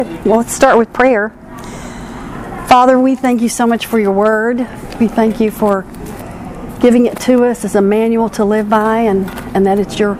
Well, let's start with prayer. Father, we thank you so much for your word. We thank you for giving it to us as a manual to live by, and that it's your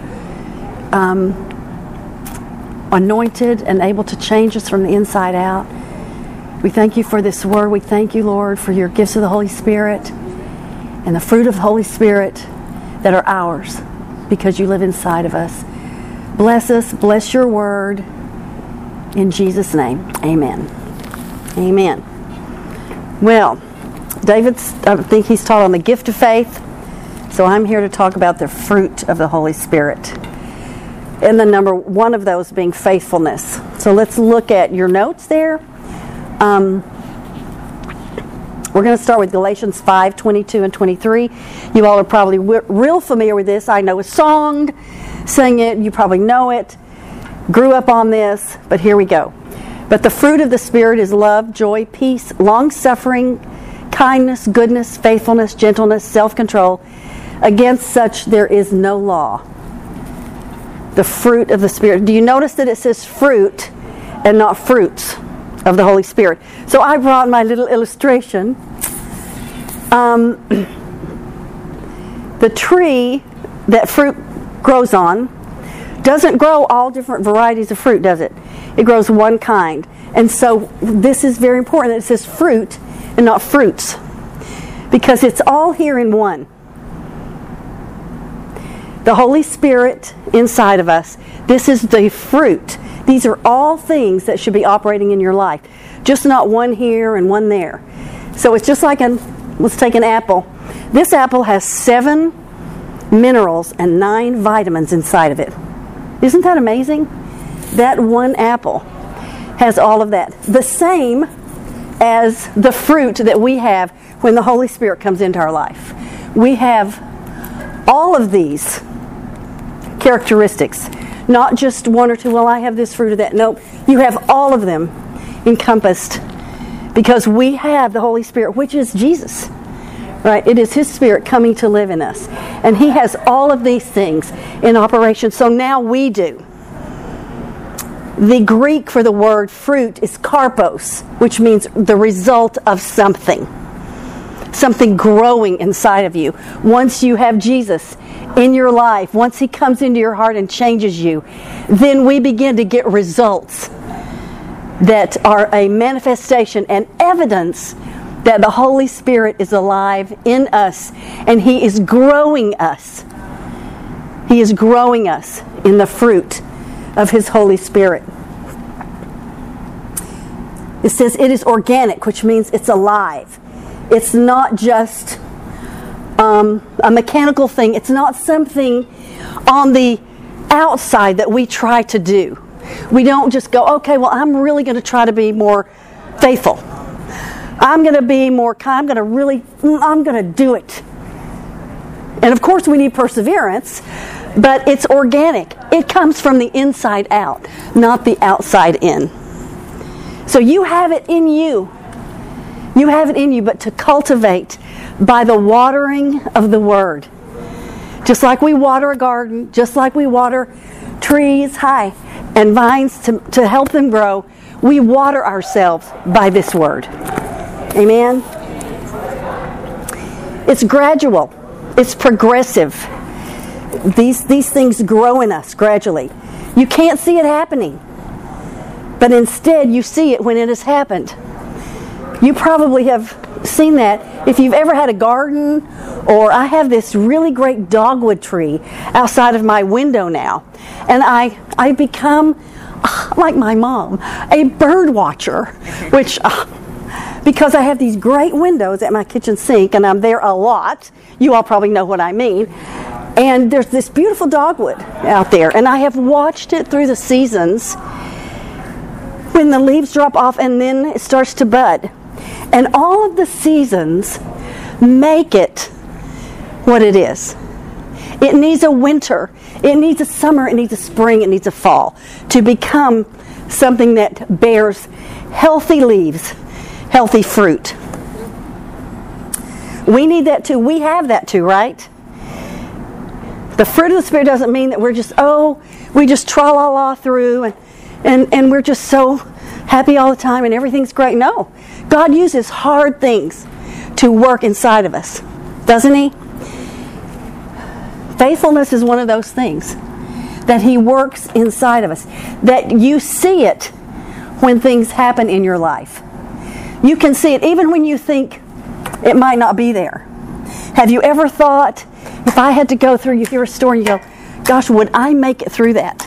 anointed and able to change us from the inside out. We thank you for this word. We thank you, Lord, for your gifts of the Holy Spirit and the fruit of the Holy Spirit that are ours because you live inside of us. Bless us. Bless your word. In Jesus' name, amen. Amen. Well, I think he's taught on the gift of faith, so I'm here to talk about the fruit of the Holy Spirit. And the number one of those being faithfulness. So let's look at your notes there. We're going to start with Galatians 5:22 and 23. You all are probably real familiar with this. I know a song, sing it, you probably know it. Grew up on this, but here we go. But the fruit of the Spirit is love, joy, peace, long-suffering, kindness, goodness, faithfulness, gentleness, self-control. Against such there is no law. The fruit of the Spirit. Do you notice that it says fruit and not fruits of the Holy Spirit? So I brought my little illustration. The tree that fruit grows on doesn't grow all different varieties of fruit, does it? It grows one kind. And so this is very important that it says fruit and not fruits, because it's all here in one. The Holy Spirit inside of us, this is the fruit. These are all things that should be operating in your life, just not one here and one there. So it's just like let's take an apple. This apple has 7 minerals and 9 vitamins inside of it. Isn't that amazing? That one apple has all of that. The same as the fruit that we have when the Holy Spirit comes into our life. We have all of these characteristics. Not just one or two, well, I have this fruit or that. No, you have all of them encompassed because we have the Holy Spirit, which is Jesus. Right? It is His Spirit coming to live in us. And He has all of these things in operation. So now we do. The Greek for the word fruit is karpos, which means the result of something. Something growing inside of you. Once you have Jesus in your life, once He comes into your heart and changes you, then we begin to get results that are a manifestation and evidence that the Holy Spirit is alive in us and He is growing us. He is growing us in the fruit of His Holy Spirit. It says it is organic, which means it's alive. It's not just a mechanical thing. It's not something on the outside that we try to do. We don't just go, okay, well, I'm really going to try to be more faithful. I'm going to be more kind. I'm going to do it. And of course we need perseverance, but it's organic. It comes from the inside out, not the outside in. So you have it in you. You have it in you, but to cultivate by the watering of the Word. Just like we water a garden, just like we water trees, and vines to help them grow, we water ourselves by this Word. Amen? It's gradual. It's progressive. These things grow in us gradually. You can't see it happening. But instead, you see it when it has happened. You probably have seen that if you've ever had a garden, or I have this really great dogwood tree outside of my window now. And I become, like my mom, a bird watcher, which... because I have these great windows at my kitchen sink, and I'm there a lot. You all probably know what I mean. And there's this beautiful dogwood out there, and I have watched it through the seasons when the leaves drop off and then it starts to bud. And all of the seasons make it what it is. It needs a winter, it needs a summer, it needs a spring, it needs a fall to become something that bears healthy leaves, healthy fruit. We need that too. We have that too, right? The fruit of the Spirit doesn't mean that we're just, we just tra-la-la through and we're just so happy all the time and everything's great. No. God uses hard things to work inside of us, doesn't He? Faithfulness is one of those things that He works inside of us, that you see it when things happen in your life. You can see it even when you think it might not be there. Have you ever thought, if I had to go through, you hear a story and you go, gosh, would I make it through that?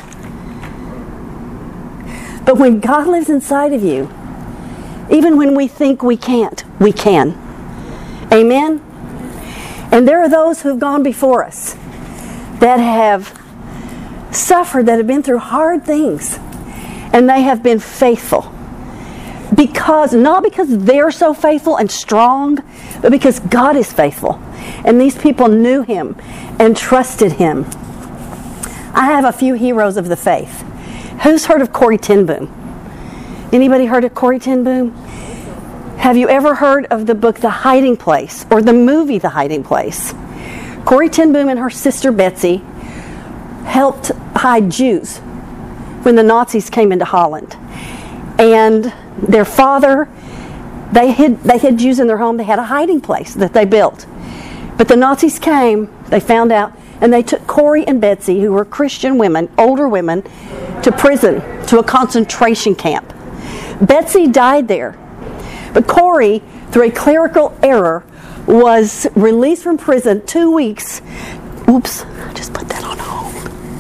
But when God lives inside of you, even when we think we can't, we can. Amen? And there are those who have gone before us that have suffered, that have been through hard things, and they have been faithful. Not because they're so faithful and strong, but because God is faithful. And these people knew Him and trusted Him. I have a few heroes of the faith. Who's heard of Corrie ten Boom? Anybody heard of Corrie ten Boom? Have you ever heard of the book The Hiding Place or the movie The Hiding Place? Corrie ten Boom and her sister Betsy helped hide Jews when the Nazis came into Holland. And their father, they hid Jews in their home. They had a hiding place that they built. But the Nazis came, they found out, and they took Corrie and Betsy, who were Christian women, older women, to prison, to a concentration camp. Betsy died there. But Corrie, through a clerical error, was released from prison 2 weeks. Oops, I just put that on hold.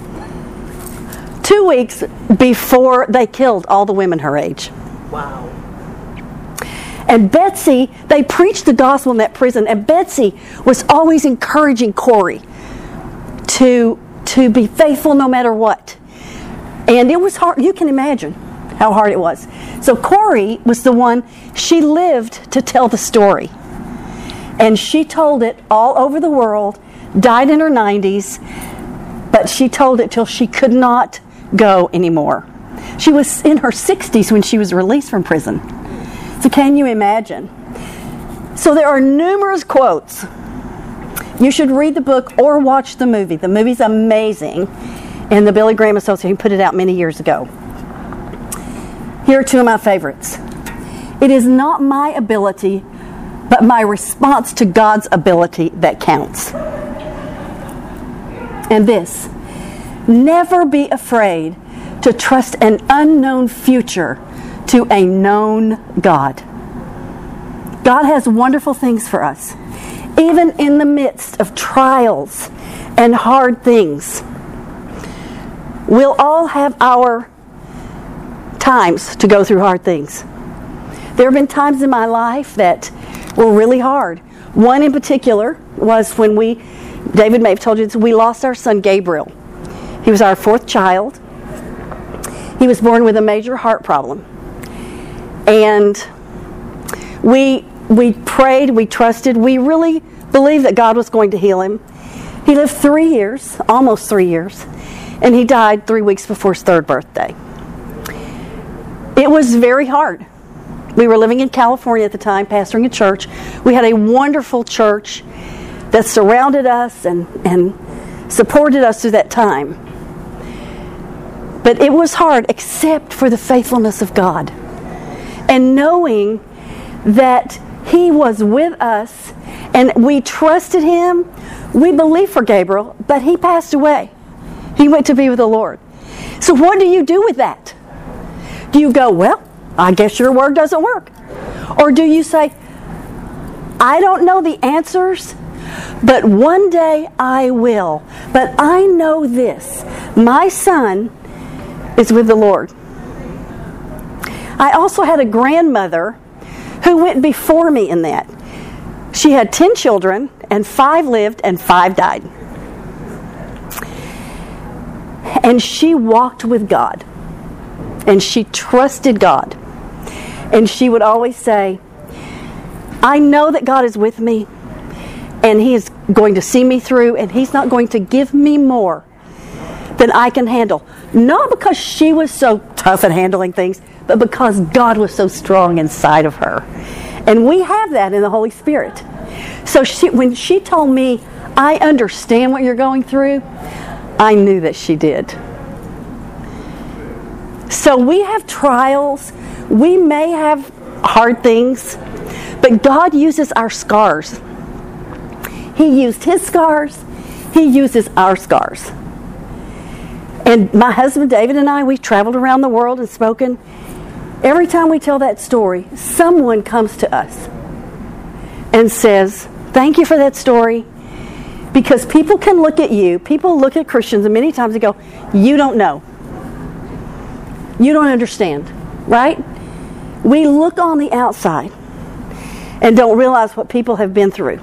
2 weeks before they killed all the women her age. Wow. And Betsy, they preached the gospel in that prison, and Betsy was always encouraging Corrie to be faithful no matter what. And it was hard. You can imagine how hard it was. So Corrie was the one, she lived to tell the story. And she told it all over the world, died in her 90s, but she told it till she could not go anymore. She was in her 60s when she was released from prison. So can you imagine? So there are numerous quotes. You should read the book or watch the movie. The movie's amazing. And the Billy Graham Association put it out many years ago. Here are two of my favorites. It is not my ability, but my response to God's ability that counts. And this, never be afraid to trust an unknown future to a known God. God has wonderful things for us, even in the midst of trials and hard things. We'll all have our times to go through hard things. There have been times in my life that were really hard. One in particular was when David may have told you this, we lost our son Gabriel. He was our fourth child. He was born with a major heart problem. And we prayed, we trusted, we really believed that God was going to heal him. He lived 3 years, almost 3 years, and he died 3 weeks before his third birthday. It was very hard. We were living in California at the time, pastoring a church. We had a wonderful church that surrounded us and supported us through that time. But it was hard, except for the faithfulness of God. And knowing that He was with us, and we trusted Him. We believed for Gabriel, but he passed away. He went to be with the Lord. So what do you do with that? Do you go, well, I guess your word doesn't work? Or do you say, I don't know the answers, but one day I will. But I know this, my son is with the Lord. I also had a grandmother who went before me in that. She had 10 children, and 5 lived and 5 died. And she walked with God. And she trusted God. And she would always say, I know that God is with me, and He is going to see me through, and He's not going to give me more than I can handle. Not because she was so tough at handling things, but because God was so strong inside of her. And we have that in the Holy Spirit. So when she told me, I understand what you're going through, I knew that she did. So we have trials, We may have hard things, but God uses our scars. He used His scars. He uses our scars. And my husband David and I, we've traveled around the world and spoken. Every time we tell that story, someone comes to us and says, thank you for that story. Because people can look at you, people look at Christians, and many times they go, you don't know. You don't understand, right? We look on the outside and don't realize what people have been through.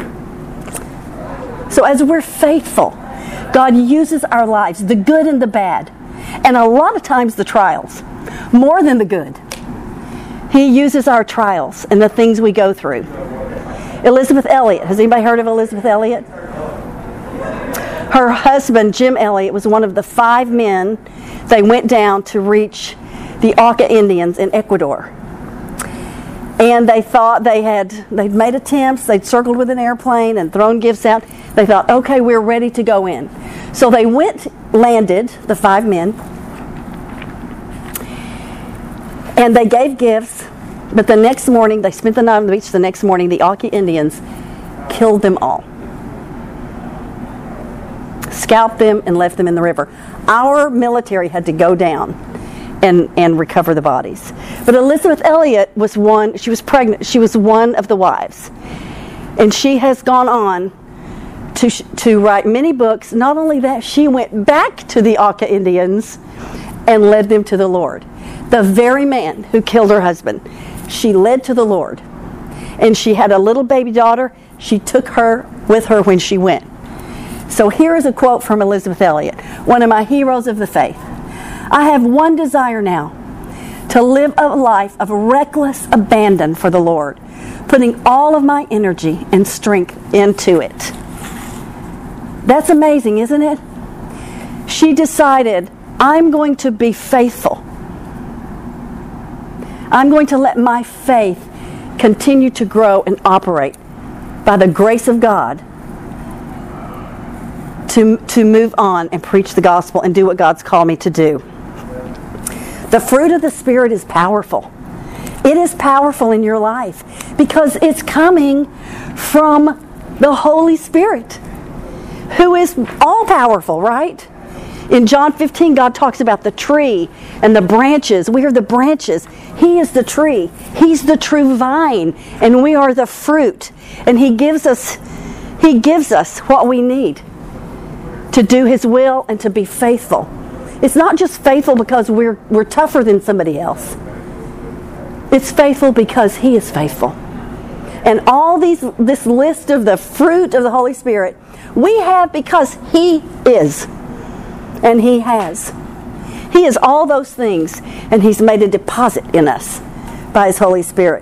So as we're faithful, God uses our lives, the good and the bad, and a lot of times the trials, more than the good. He uses our trials and the things we go through. Elisabeth Elliot. Has anybody heard of Elisabeth Elliot? Her husband, Jim Elliot, was one of the 5 men they went down to reach the Auca Indians in Ecuador. And they thought they'd made attempts, they'd circled with an airplane and thrown gifts out. They thought, okay, we're ready to go in. So they landed, the 5 men, and they gave gifts, but the next morning, they spent the night on the beach. The next morning, the Auca Indians killed them all. Scalped them and left them in the river. Our military had to go down and recover the bodies. But Elisabeth Elliot was one, she was pregnant, she was one of the wives. And she has gone on to write many books. Not only that, she went back to the Auca Indians and led them to the Lord. The very man who killed her husband, she led to the Lord. And she had a little baby daughter. She took her with her when she went. So here is a quote from Elisabeth Elliot, one of my heroes of the faith. I have one desire now, to live a life of reckless abandon for the Lord, putting all of my energy and strength into it. That's amazing, isn't it? She decided, I'm going to be faithful. I'm going to let my faith continue to grow and operate by the grace of God to move on and preach the gospel and do what God's called me to do. The fruit of the Spirit is powerful. It is powerful in your life because it's coming from the Holy Spirit, who is all powerful, right? In John 15, God talks about the tree and the branches. We are the branches. He is the tree. He's the true vine, and we are the fruit. And He gives us what we need to do His will and to be faithful. It's not just faithful because we're tougher than somebody else. It's faithful because He is faithful. And all this list of the fruit of the Holy Spirit we have because He is. And He has. He is all those things, and He's made a deposit in us by His Holy Spirit.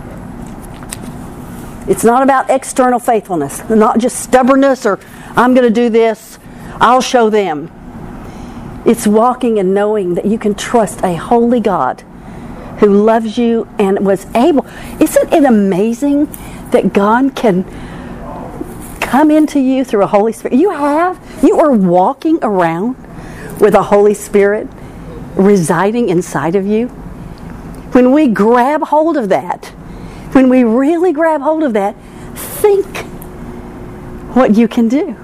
It's not about external faithfulness, not just stubbornness or I'm going to do this, I'll show them. It's walking and knowing that you can trust a holy God who loves you and was able. Isn't it amazing that God can come into you through a Holy Spirit? You are walking around with a Holy Spirit residing inside of you. When we grab hold of that, when we really grab hold of that, think what you can do.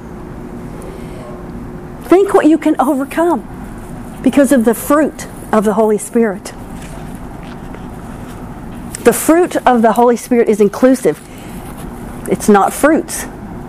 Think what you can overcome because of the fruit of the Holy Spirit. The fruit of the Holy Spirit is inclusive. It's not fruits.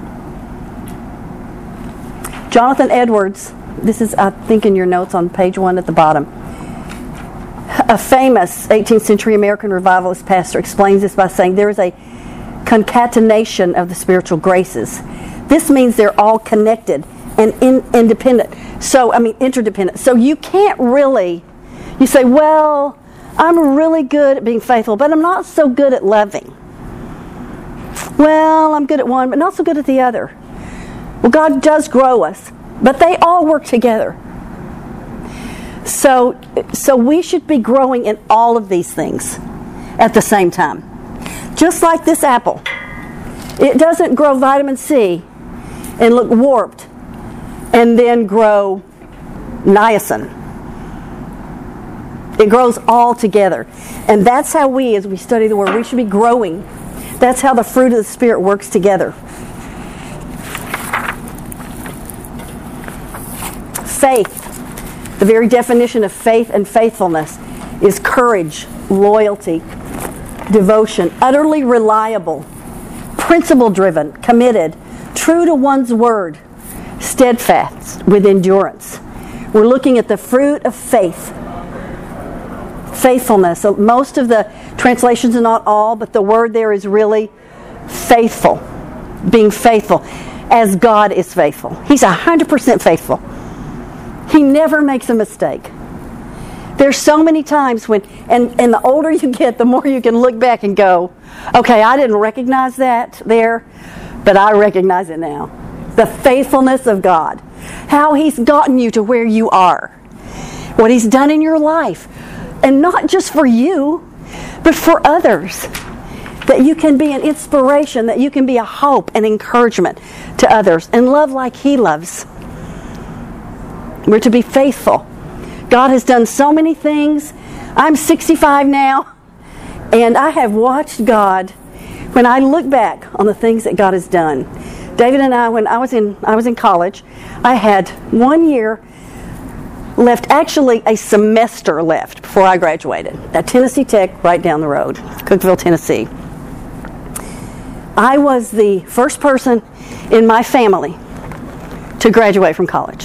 Jonathan Edwards, this is, I think, in your notes on page 1 at the bottom. A famous 18th century American revivalist pastor explains this by saying there is a concatenation of the spiritual graces. This means they're all connected and interdependent. So you can't really, you say, well, I'm really good at being faithful, but I'm not so good at loving. Well, I'm good at one, but not so good at the other. Well, God does grow us, but they all work together. So we should be growing in all of these things at the same time. Just like this apple. It doesn't grow vitamin C and look warped and then grow niacin. It grows all together. And that's how we, as we study the Word, we should be growing. That's how the fruit of the Spirit works together. Faith. The very definition of faith and faithfulness is courage, loyalty, devotion, utterly reliable, principle-driven, committed, true to one's word, steadfast with endurance. We're looking at the fruit of faith. Faithfulness. So most of the translations, are not all, but the word there is really faithful. Being faithful as God is faithful. He's 100% faithful. He never makes a mistake. There's so many times when, and the older you get, the more you can look back and go, okay, I didn't recognize that there, but I recognize it now. The faithfulness of God. How He's gotten you to where you are. What He's done in your life. And not just for you, but for others. That you can be an inspiration, that you can be a hope and encouragement to others. And love like He loves. We're to be faithful. God has done so many things. I'm 65 now, and I have watched God. When I look back on the things that God has done, David and I, when I was in college, I had 1 year left, actually a semester left before I graduated at Tennessee Tech, right down the road, Cookeville, Tennessee. I was the first person in my family to graduate from college.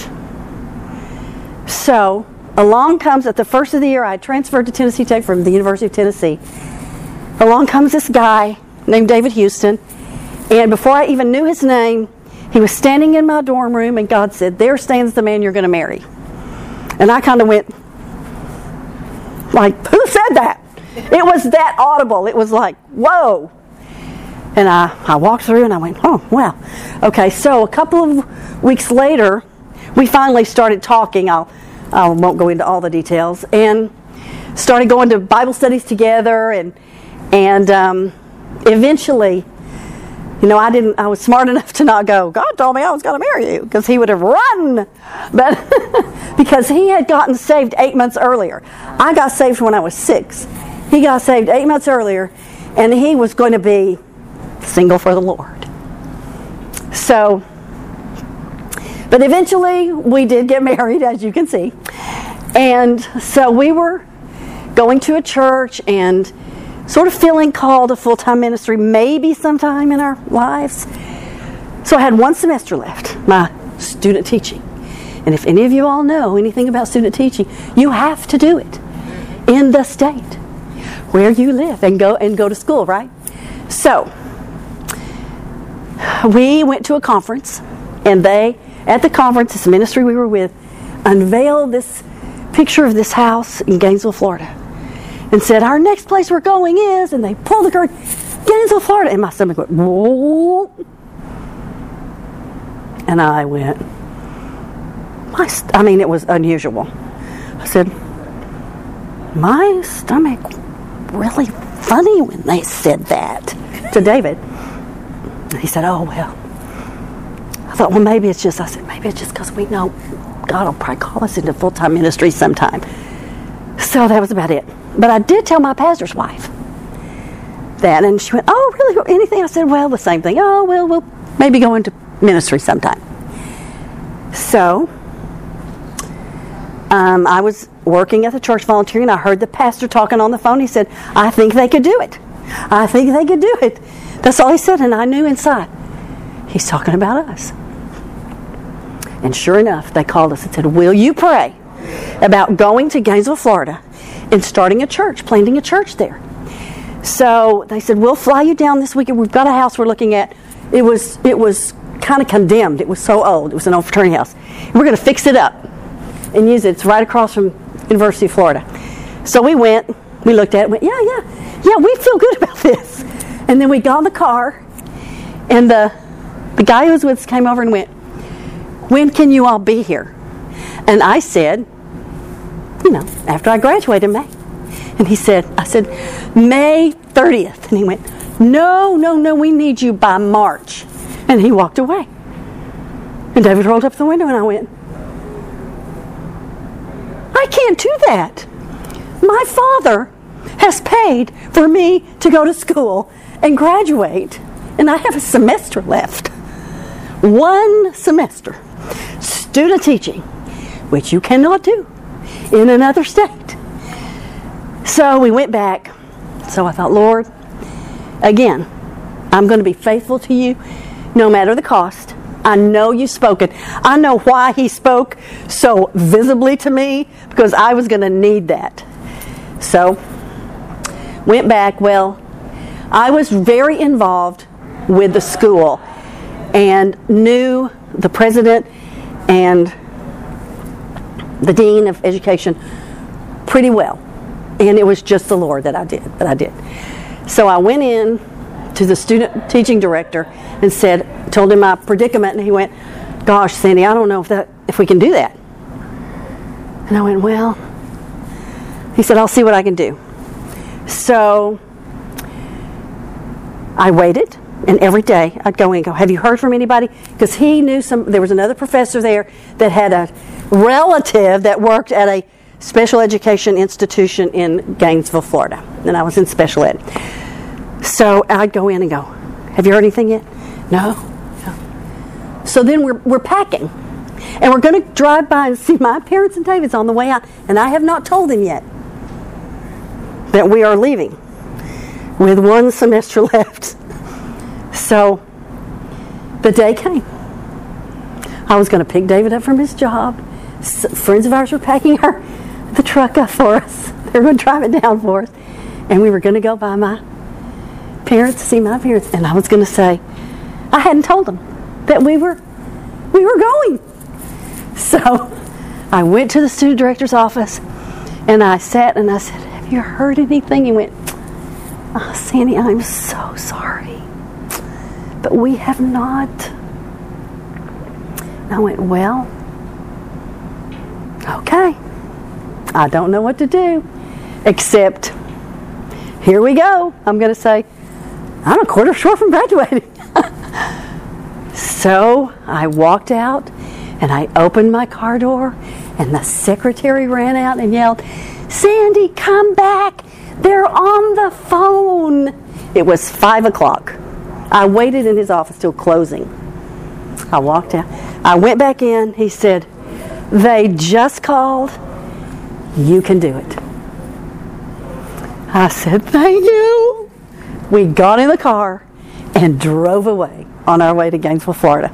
So, along comes, at the first of the year, I transferred to Tennessee Tech from the University of Tennessee. Along comes this guy named David Houston, and before I even knew his name, he was standing in my dorm room, and God said, "There stands the man you're going to marry." And I kind of went, like, who said that? It was that audible. It was like, whoa. And I walked through and I went, oh, well. Okay, so a couple of weeks later, we finally started talking. I won't go into all the details. And started going to Bible studies together. And eventually, I was smart enough to not go, God told me I was going to marry you, because he would have run. But because he had gotten saved 8 months earlier. I got saved when I was 6. He got saved 8 months earlier, and he was going to be single for the Lord. So, but eventually we did get married, as you can see. And so we were going to a church and sort of feeling called to full-time ministry maybe sometime in our lives. So I had 1 semester left, my student teaching. And if any of you all know anything about student teaching, you have to do it in the state where you live and go to school, right? So we went to a conference, and at the conference, this ministry we were with, unveiled this picture of this house in Gainesville, Florida. And said, our next place we're going is, and they pulled the curtain, Gainesville, Florida. And my stomach went, whoa. And I went, it was unusual. I said, my stomach really funny when they said that to David. And he said, oh, well. I thought, well, maybe it's just because we know God will probably call us into full-time ministry sometime. So that was about it. But I did tell my pastor's wife that, and she went, oh, really? Anything? I said, well, the same thing. Oh, well, we'll maybe go into ministry sometime. So, I was working at the church volunteering, and I heard the pastor talking on the phone. He said, I think they could do it. I think they could do it. That's all he said, and I knew inside, he's talking about us. And sure enough, they called us and said, will you pray about going to Gainesville, Florida, and starting a church, planting a church there? So they said, we'll fly you down this weekend. We've got a house we're looking at. It was kind of condemned. It was so old. It was an old fraternity house. We're going to fix it up and use it. It's right across from University of Florida. So we went. We looked at it. Went, yeah. We feel good about this. And then we got in the car, and the guy who was with us came over and went, when can you all be here? And I said, after I graduated in May. And I said, May 30th. And he went, no, we need you by March. And he walked away. And David rolled up the window, and I went, I can't do that. My father has paid for me to go to school and graduate, and I have a semester left. 1 semester. Student teaching, which you cannot do in another state. So we went back. So I thought, Lord, again, I'm going to be faithful to you no matter the cost. I know you've spoken. I know why he spoke so visibly to me, because I was going to need that. So went back. Well, I was very involved with the school and knew the president and the dean of education pretty well. And it was just the Lord that I did. So I went in to the student teaching director and told him my predicament, and he went, "Gosh, Sandy, I don't know if we can do that." And I went, "Well," he said, "I'll see what I can do." So I waited, and every day I'd go in and go, "Have you heard from anybody?" Because he knew there was another professor there that had a relative that worked at a special education institution in Gainesville, Florida. And I was in special ed. So I'd go in and go, "Have you heard anything yet?" No. So then we're packing. And we're going to drive by and see my parents and David's on the way out. And I have not told them yet that we are leaving with 1 semester left. So the day came. I was going to pick David up from his job. Friends of ours were packing the truck up for us. They were going to drive it down for us. And we were going to go by my parents to see my parents. And I was going to say, I hadn't told them that we were going. So I went to the student director's office and I sat and I said, "Have you heard anything?" He went, "Oh, Sandy, I'm so sorry, but we have not." And I went, "Well, okay. I don't know what to do, except here we go. I'm going to say, I'm a quarter short from graduating." So I walked out and I opened my car door, and the secretary ran out and yelled, "Sandy, come back. They're on the phone." It was 5 o'clock. I waited in his office till closing. I walked out. I went back in. He said, "They just called. You can do it." I said, "Thank you." We got in the car and drove away on our way to Gainesville, Florida.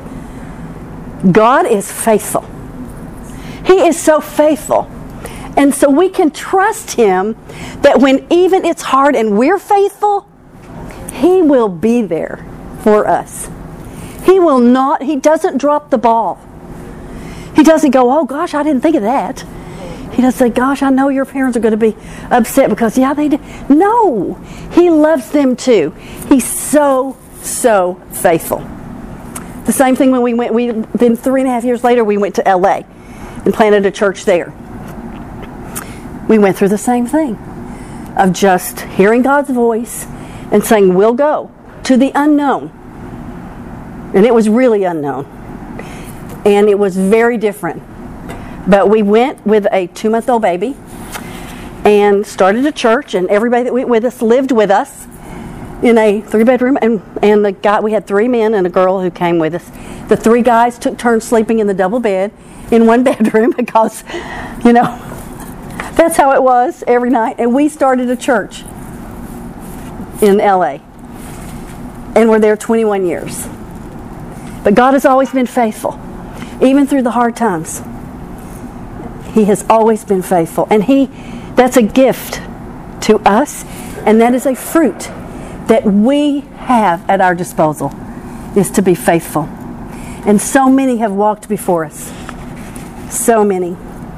God is faithful. He is so faithful. And so we can trust Him that when even it's hard and we're faithful, He will be there for us. He doesn't drop the ball. He doesn't go, "Oh gosh, I didn't think of that." He doesn't say, "Gosh, I know your parents are going to be upset because, yeah, they did." No, He loves them too. He's so, so faithful. The same thing when then 3.5 years later, we went to LA and planted a church there. We went through the same thing of just hearing God's voice and saying, "We'll go," to the unknown. And it was really unknown. And it was very different. But we went with a 2-month-old baby and started a church, and everybody that went with us lived with us in a 3-bedroom, and we had 3 men and a girl who came with us. The 3 guys took turns sleeping in the double bed in 1 bedroom because, that's how it was every night. And we started a church in LA, and we're there 21 years. But God has always been faithful, even through the hard times. He has always been faithful, and that's a gift to us, and that is a fruit that we have at our disposal, is to be faithful. And so many have walked before us. So many.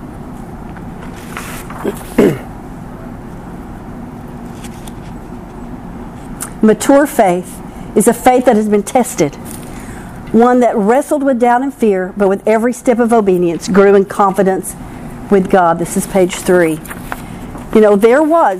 Mature faith is a faith that has been tested, one that wrestled with doubt and fear, but with every step of obedience grew in confidence with God. This is page 3. There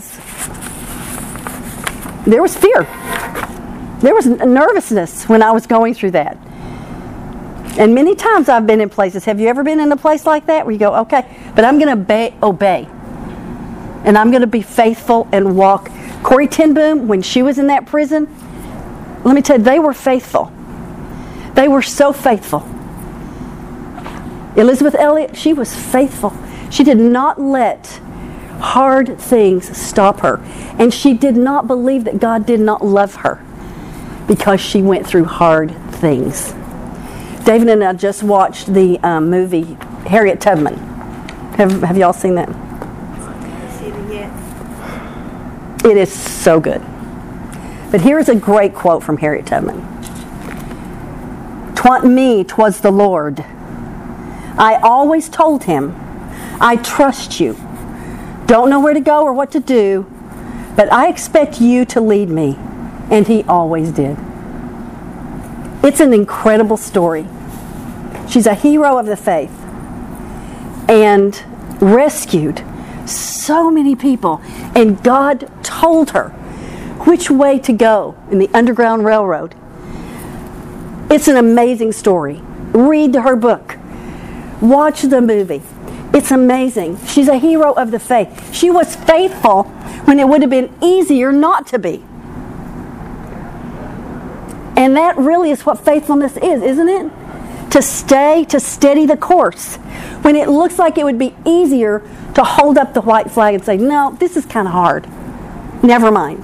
was fear. There was nervousness when I was going through that. And many times I've been in places. Have you ever been in a place like that where you go, "Okay, but I'm going to obey. And I'm going to be faithful and walk. Corrie ten Boom, when she was in that prison, let me tell you, they were faithful. They were so faithful. Elizabeth Elliot, she was faithful. She did not let hard things stop her. And she did not believe that God did not love her because she went through hard things. David and I just watched the movie Harriet Tubman. Have y'all seen that? It is so good. But here's a great quote from Harriet Tubman. "'Twa'n't me, 'twas the Lord. I always told him, I trust you. Don't know where to go or what to do, but I expect you to lead me." And he always did. It's an incredible story. She's a hero of the faith and rescued so many people. And God told her which way to go in the Underground Railroad. It's an amazing story. Read her book. Watch the movie. It's amazing. She's a hero of the faith. She was faithful when it would have been easier not to be. And that really is what faithfulness is, isn't it? To steady the course. When it looks like it would be easier to hold up the white flag and say, no, this is kind of hard. Never mind.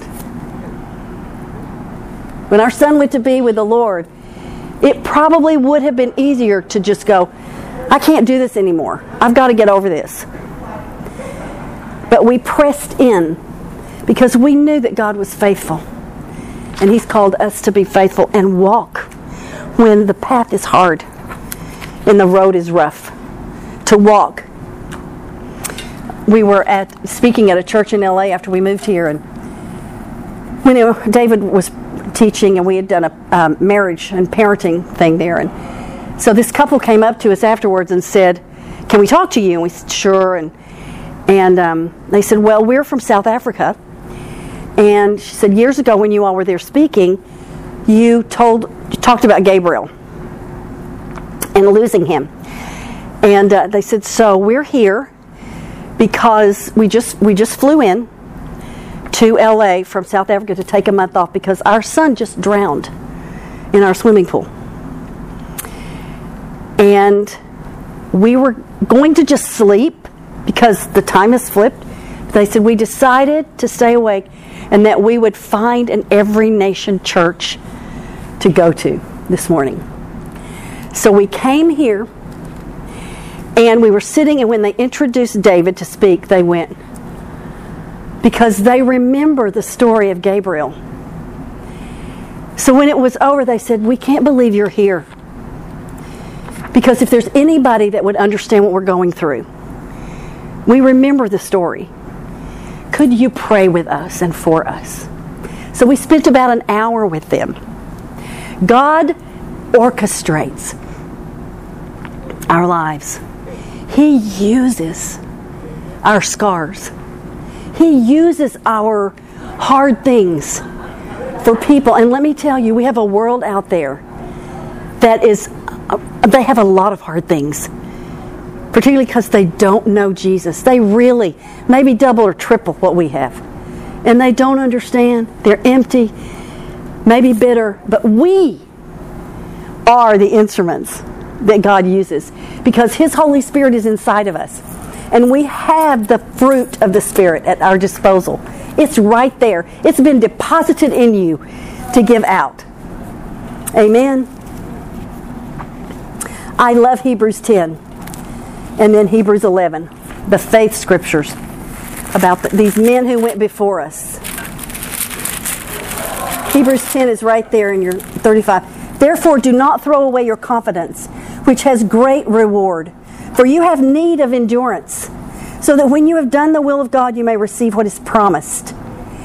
When our son went to be with the Lord, it probably would have been easier to just go, I can't do this anymore. I've got to get over this. But we pressed in because we knew that God was faithful. And He's called us to be faithful and walk when the path is hard and the road is rough. To walk. We were speaking at a church in LA after we moved here, and when David was teaching, and we had done a marriage and parenting thing there, and so this couple came up to us afterwards and said, "Can we talk to you?" And we said, "Sure." And they said, "Well, we're from South Africa." And she said, "Years ago when you all were there speaking, you talked about Gabriel and losing him." And they said, "So we're here because we just flew in to LA from South Africa to take a month off because our son just drowned in our swimming pool. And we were going to just sleep because the time has flipped." They said, "We decided to stay awake and that we would find an Every Nation church to go to this morning." So we came here, and we were sitting, and when they introduced David to speak, they went, because they remember the story of Gabriel. So when it was over, they said, "We can't believe you're here. Because if there's anybody that would understand what we're going through, we remember the story. Could you pray with us and for us?" So we spent about an hour with them. God orchestrates our lives. He uses our scars. He uses our hard things for people. And let me tell you, we have a world out there that is, they have a lot of hard things. Particularly because they don't know Jesus. They really, maybe double or triple what we have. And they don't understand. They're empty, maybe bitter. But we are the instruments that God uses because His Holy Spirit is inside of us. And we have the fruit of the Spirit at our disposal. It's right there. It's been deposited in you to give out. Amen. I love Hebrews 10 and then Hebrews 11, the faith scriptures about these men who went before us. Hebrews 10 is right there in your 35. "Therefore do not throw away your confidence, which has great reward. For you have need of endurance, so that when you have done the will of God, you may receive what is promised.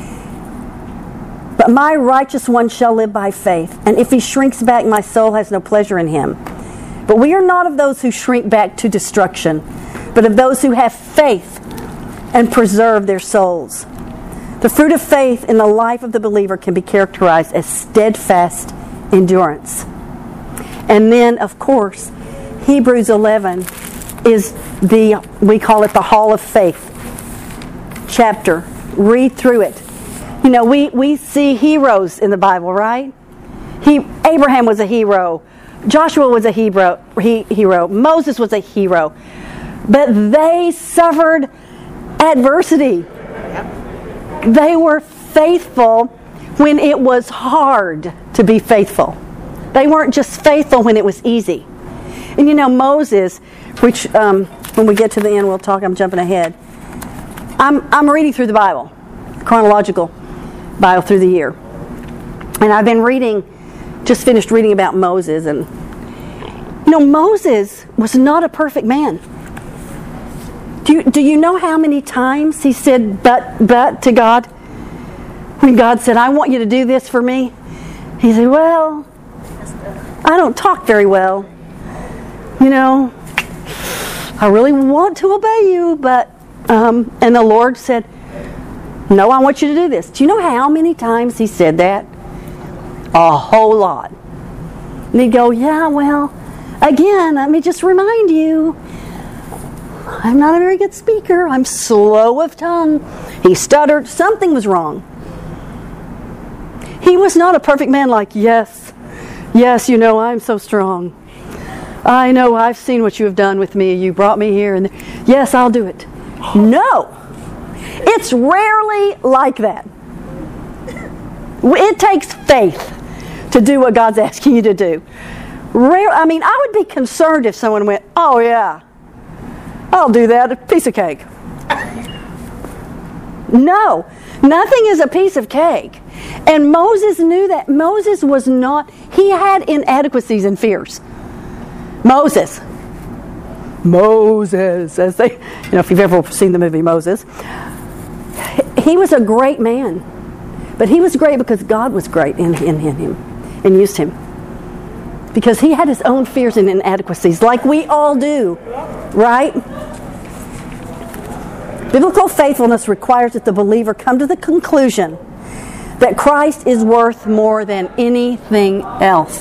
But my righteous one shall live by faith, and if he shrinks back, my soul has no pleasure in him. But we are not of those who shrink back to destruction, but of those who have faith and preserve their souls." The fruit of faith in the life of the believer can be characterized as steadfast endurance. And then, of course, Hebrews 11 is we call it the Hall of Faith. chapter. Read through it. You know, we see heroes in the Bible, right? Abraham was a hero. Joshua was a hero. Moses was a hero. But they suffered adversity. They were faithful when it was hard to be faithful. They weren't just faithful when it was easy. And you know, Moses, which when we get to the end we'll talk, I'm jumping ahead. I'm reading through the Bible, chronological Bible through the year. And I've been just finished reading about Moses. And you know, Moses was not a perfect man. Do you know how many times he said but to God? When God said, I want you to do this for me. He said, well, I don't talk very well. You know, I really want to obey you, but, and the Lord said, no, I want you to do this. Do you know how many times he said that? A whole lot. And he'd go, yeah, well, again, let me just remind you, I'm not a very good speaker. I'm slow of tongue. He stuttered. Something was wrong. He was not a perfect man like, yes, you know, I'm so strong. I know, I've seen what you have done with me. You brought me here, and yes, I'll do it. No. It's rarely like that. It takes faith to do what God's asking you to do. I would be concerned if someone went, oh yeah, I'll do that, a piece of cake. No, nothing is a piece of cake. And Moses knew that. Moses was not, he had inadequacies and fears. Moses, as they, you know, if you've ever seen the movie Moses, he was a great man. But he was great because God was great in him and used him. Because he had his own fears and inadequacies, like we all do, right? Biblical faithfulness requires that the believer come to the conclusion that Christ is worth more than anything else.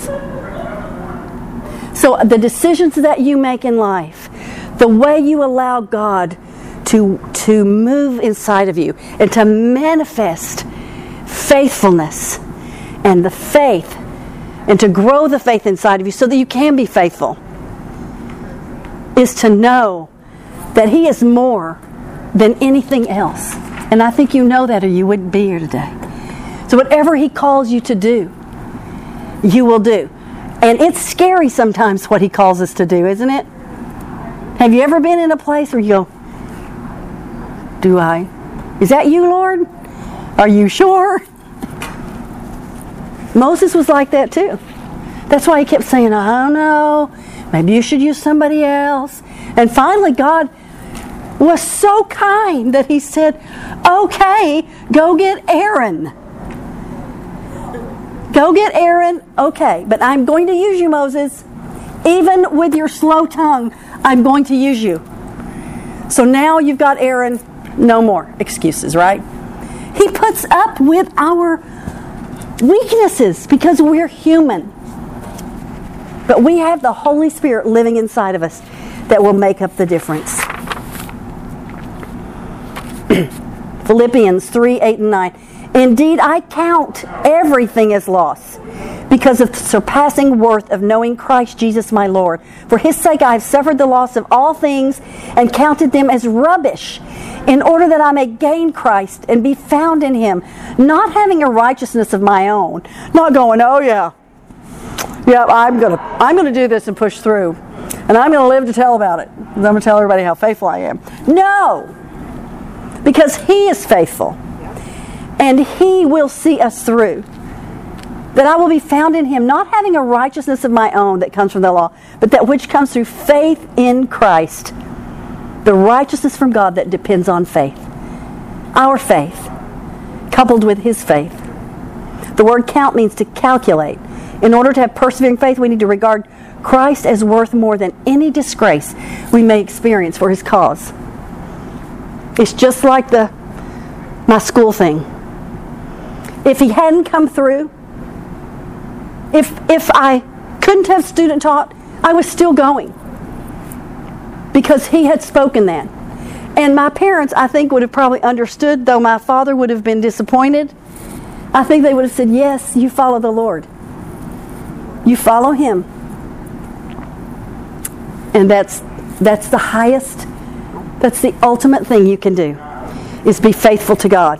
So the decisions that you make in life, the way you allow God to move inside of you and to manifest faithfulness and the faith and to grow the faith inside of you so that you can be faithful, is to know that He is more than anything else. And I think you know that or you wouldn't be here today. So whatever He calls you to do, you will do. And it's scary sometimes what He calls us to do, isn't it? Have you ever been in a place where you go, do I? Is that you, Lord? Are you sure? Moses was like that too. That's why he kept saying, I don't know, maybe you should use somebody else. And finally God was so kind that He said, okay, go get Aaron. Go get Aaron, okay, but I'm going to use you, Moses. Even with your slow tongue, I'm going to use you. So now you've got Aaron, no more excuses, right? He puts up with our weaknesses because we're human. But we have the Holy Spirit living inside of us that will make up the difference. Philippians 3, 8 and 9. Indeed, I count everything as loss because of the surpassing worth of knowing Christ Jesus my Lord. For His sake I have suffered the loss of all things and counted them as rubbish, in order that I may gain Christ and be found in Him, not having a righteousness of my own, not going, oh yeah, I'm gonna do this and push through, and I'm gonna live to tell about it. I'm gonna tell everybody how faithful I am. No, because He is faithful, and He will see us through. That I will be found in Him, not having a righteousness of my own that comes from the law, but that which comes through faith in Christ. The righteousness from God that depends on faith. Our faith, coupled with His faith. The word count means to calculate. In order to have persevering faith, we need to regard Christ as worth more than any disgrace we may experience for His cause. It's just like my school thing. If He hadn't come through, if I couldn't have student taught, I was still going. Because He had spoken that. And my parents, I think, would have probably understood, though my father would have been disappointed. I think they would have said, yes, you follow the Lord. You follow Him. And that's the highest, that's the ultimate thing you can do, is be faithful to God.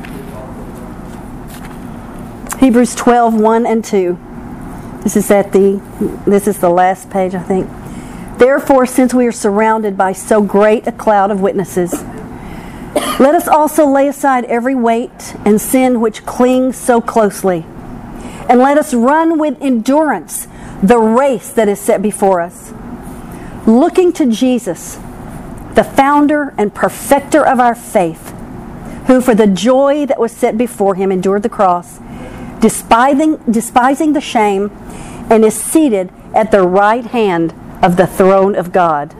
Hebrews 12, 1 and 2. This is the last page, I think. Therefore, since we are surrounded by so great a cloud of witnesses, let us also lay aside every weight and sin which clings so closely, and let us run with endurance the race that is set before us, looking to Jesus, the founder and perfecter of our faith, who for the joy that was set before Him endured the cross, despising the shame, and is seated at the right hand of the throne of God.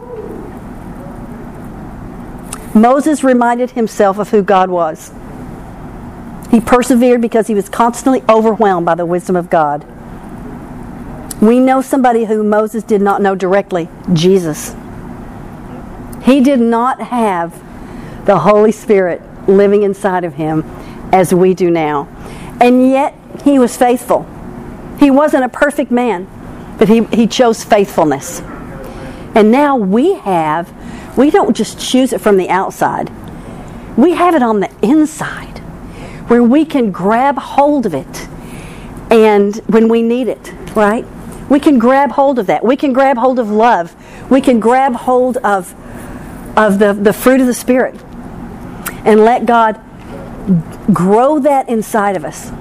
Moses reminded himself of who God was. He persevered because he was constantly overwhelmed by the wisdom of God. We know somebody who Moses did not know directly, Jesus. He did not have the Holy Spirit living inside of him as we do now. And yet, he was faithful. He wasn't a perfect man, but he chose faithfulness. And now we don't just choose it from the outside. We have it on the inside, where we can grab hold of it and when we need it, right? We can grab hold of that. We can grab hold of love. We can grab hold of the fruit of the Spirit and let God grow that inside of us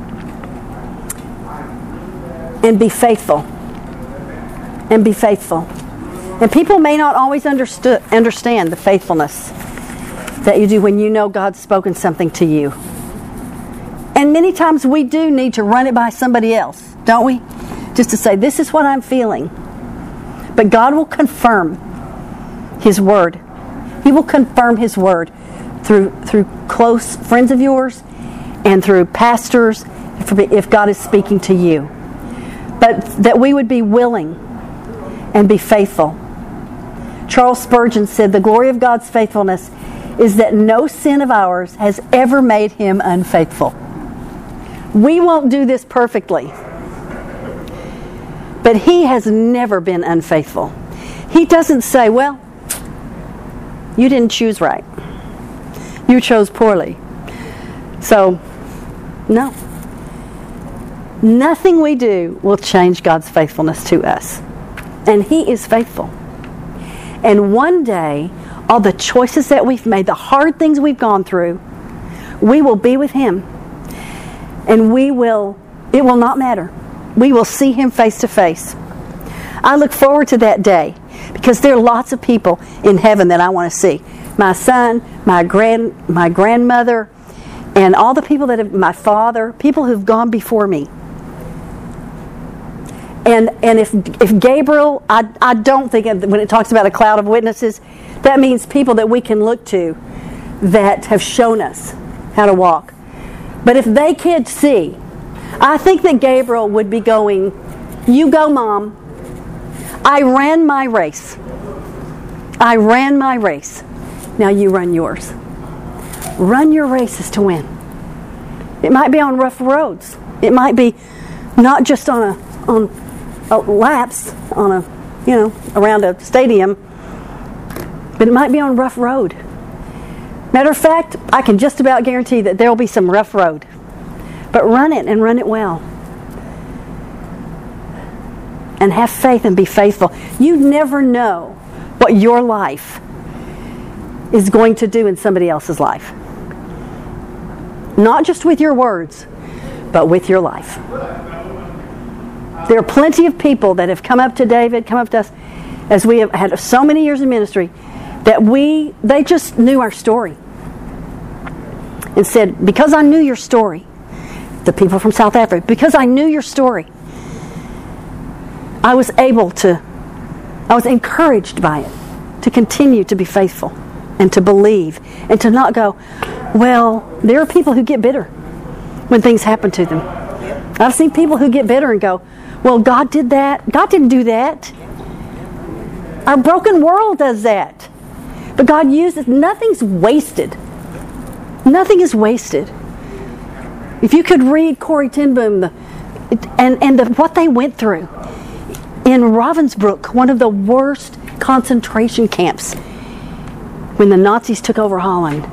and be faithful. And be faithful. And people may not always understand the faithfulness that you do when you know God's spoken something to you. And many times we do need to run it by somebody else, don't we? Just to say, this is what I'm feeling. But God will confirm His Word. He will confirm His Word through close friends of yours and through pastors if God is speaking to you. But that we would be willing and be faithful. Charles Spurgeon said, the glory of God's faithfulness is that no sin of ours has ever made Him unfaithful. We won't do this perfectly, but He has never been unfaithful. He doesn't say, well, you didn't choose right. You chose poorly. So, no. Nothing we do will change God's faithfulness to us. And He is faithful. And one day, all the choices that we've made, the hard things we've gone through, we will be with Him. And it will not matter. We will see Him face to face. I look forward to that day because there are lots of people in heaven that I want to see. My son, my grandmother, and all the people my father, people who've gone before me. And if Gabriel, I don't think when it talks about a cloud of witnesses, that means people that we can look to that have shown us how to walk. But if they can't see, I think that Gabriel would be going, you go, Mom. I ran my race. I ran my race. Now you run yours. Run your races to win. It might be on rough roads. It might be not just on laps around a stadium, but it might be on rough road. Matter of fact, I can just about guarantee that there will be some rough road. But run it and run it well. And have faith and be faithful. You never know what your life is going to do in somebody else's life. Not just with your words, but with your life. There are plenty of people that have come up to David, come up to us, as we have had so many years in ministry, that they just knew our story. And said, because I knew your story, the people from South Africa, because I knew your story, I was encouraged by it to continue to be faithful and to believe and to not go, well, there are people who get bitter when things happen to them. I've seen people who get bitter and go, well, God did that. God didn't do that. Our broken world does that. But God uses, nothing's wasted. Nothing is wasted. If you could read Corrie ten Boom what they went through in Ravensbrück, one of the worst concentration camps when the Nazis took over Holland.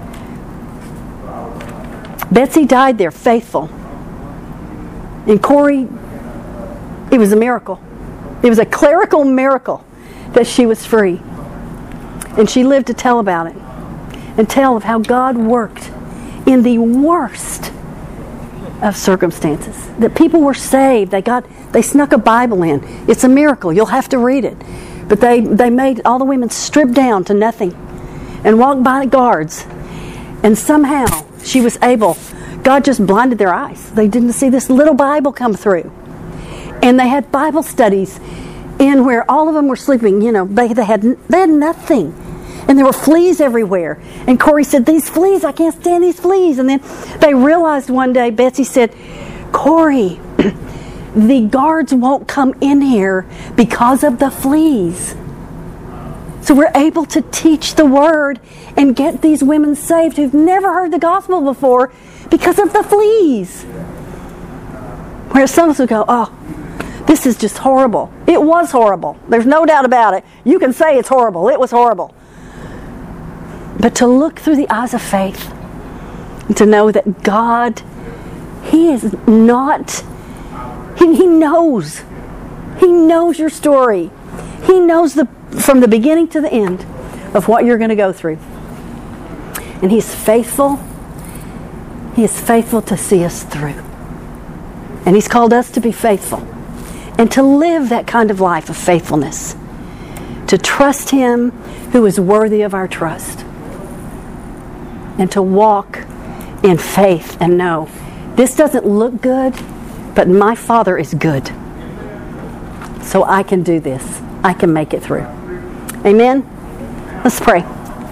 Betsy died there faithful. And Corrie, it was a miracle. It was a clerical miracle that she was free. And she lived to tell about it and tell of how God worked in the worst of circumstances. That people were saved. They snuck a Bible in. It's a miracle. You'll have to read it. But they made all the women strip down to nothing and walk by guards. And somehow she was able, God just blinded their eyes. They didn't see this little Bible come through. And they had Bible studies in where all of them were sleeping. You know, they had nothing. And there were fleas everywhere. And Corrie said, these fleas, I can't stand these fleas. And then they realized one day, Betsy said, Corrie, the guards won't come in here because of the fleas. So we're able to teach the Word and get these women saved who've never heard the gospel before because of the fleas. Whereas some of us would go, oh, this is just horrible. It was horrible. There's no doubt about it. You can say it's horrible. It was horrible. But to look through the eyes of faith and to know that God, He is not, He knows. He knows your story. He knows from the beginning to the end of what you're going to go through. And He's faithful. He is faithful to see us through. And He's called us to be faithful and to live that kind of life of faithfulness. To trust Him who is worthy of our trust. And to walk in faith and know, this doesn't look good, but my Father is good. So I can do this. I can make it through. Amen? Let's pray.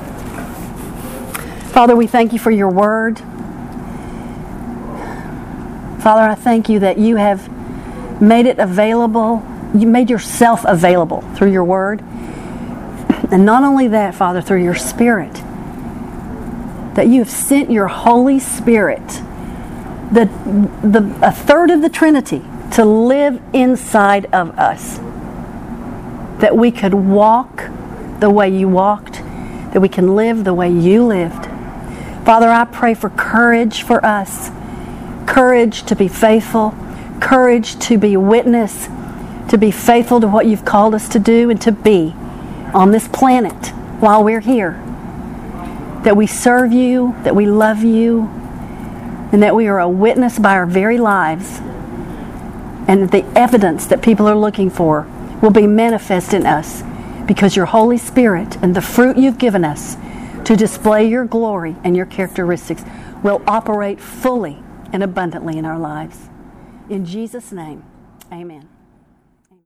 Father, we thank You for Your Word. Father, I thank You that You have made it available. You made Yourself available through Your Word. And not only that, Father, through Your Spirit. That You have sent Your Holy Spirit, a third of the Trinity, to live inside of us. That we could walk the way You walked, that we can live the way You lived. Father, I pray for courage for us, courage to be faithful, courage to be witness, to be faithful to what You've called us to do and to be on this planet while we're here. That we serve You, that we love You, and that we are a witness by our very lives, and that the evidence that people are looking for will be manifest in us because Your Holy Spirit and the fruit You've given us to display Your glory and Your characteristics will operate fully and abundantly in our lives. In Jesus' name, amen.